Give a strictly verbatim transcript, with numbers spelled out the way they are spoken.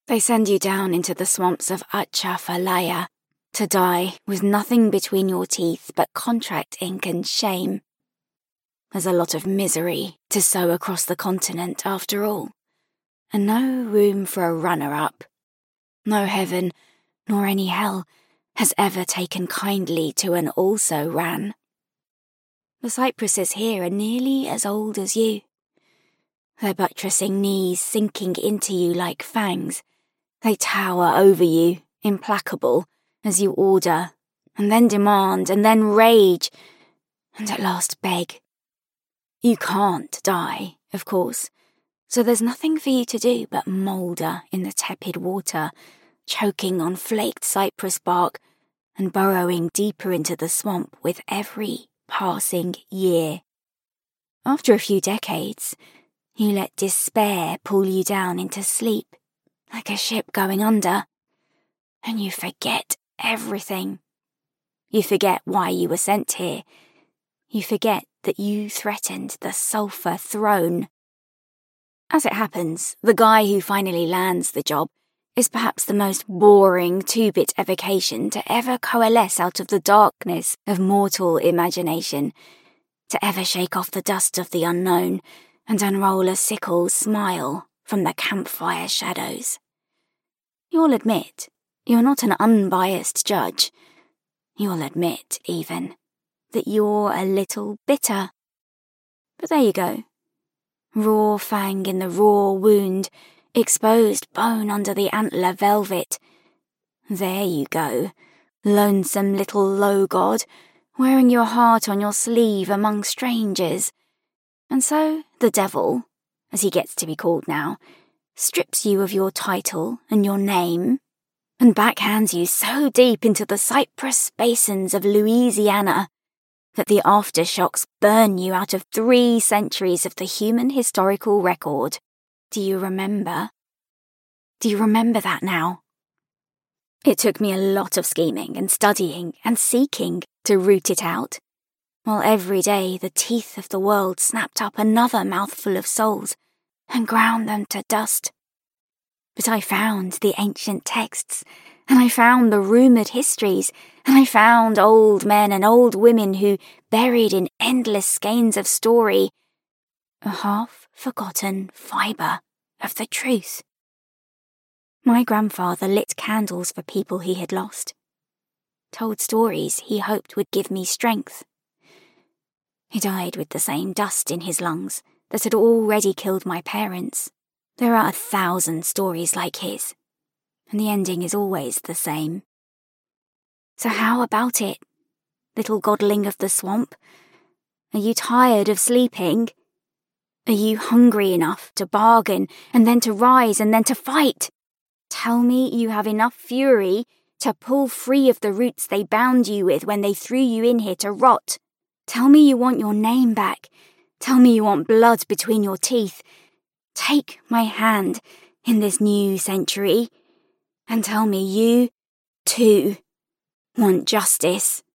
They send you down into the swamps of Atchafalaya to die with nothing between your teeth but contract ink and shame. There's a lot of misery to sow across the continent after all, and no room for a runner-up. No heaven, nor any hell, has ever taken kindly to an also-ran. The cypresses here are nearly as old as you, their buttressing knees sinking into you like fangs. They tower over you, implacable, as you order, and then demand, and then rage, and at last beg. You can't die, of course, so there's nothing for you to do but moulder in the tepid water, choking on flaked cypress bark, and burrowing deeper into the swamp with every passing year. After a few decades, you let despair pull you down into sleep, like a ship going under, and you forget everything. You forget why you were sent here. You forget that you threatened the sulphur throne. As it happens, the guy who finally lands the job is perhaps the most boring two-bit evocation to ever coalesce out of the darkness of mortal imagination, to ever shake off the dust of the unknown and unroll a sickle smile from the campfire shadows. You'll admit you're not an unbiased judge. You'll admit, even, that you're a little bitter. But there you go. Raw fang in the raw wound, exposed bone under the antler velvet. There you go, lonesome little low god, wearing your heart on your sleeve among strangers. And so the devil, as he gets to be called now, strips you of your title and your name, and backhands you so deep into the cypress basins of Louisiana that the aftershocks burn you out of three centuries of the human historical record. Do you remember? Do you remember that now? It took me a lot of scheming and studying and seeking to root it out, while every day the teeth of the world snapped up another mouthful of souls and ground them to dust. But I found the ancient texts, and I found the rumoured histories, and I found old men and old women who, buried in endless skeins of story, a half-forgotten fibre of the truth. My grandfather lit candles for people he had lost, told stories he hoped would give me strength. He died with the same dust in his lungs that had already killed my parents. There are a thousand stories like his, and the ending is always the same. So how about it, little godling of the swamp? Are you tired of sleeping? Are you hungry enough to bargain, and then to rise, and then to fight? Tell me you have enough fury to pull free of the roots they bound you with when they threw you in here to rot. Tell me you want your name back. Tell me you want blood between your teeth. Take my hand in this new century, and tell me you, too, want justice.